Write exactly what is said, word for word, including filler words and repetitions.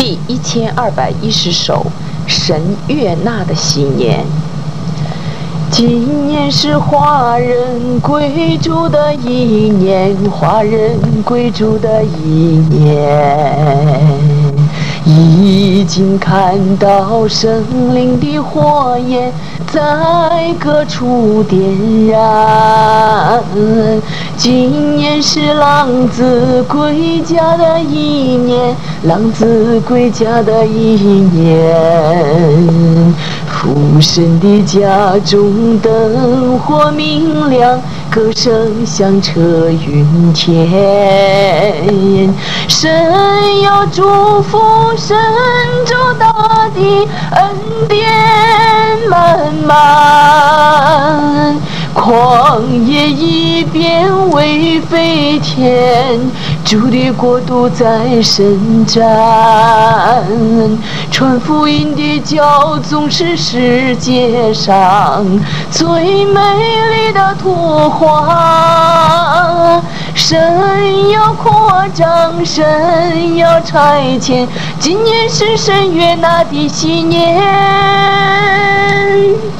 第一千二百一十首，神悦纳的喜年。今年是华人贵族的一年，华人贵族的一年，已经看到生灵的火焰在各处点燃。今年是浪子归家的一年，浪子归家的一年，父神的家中灯火明亮，歌声响彻云天。神要祝福神州大地，恩典满满，旷野一变为飞天，主的国度在伸展。传福音的教宗是世界上最美丽的图画。神要扩张，神要差遣，今年是神悦纳的喜年。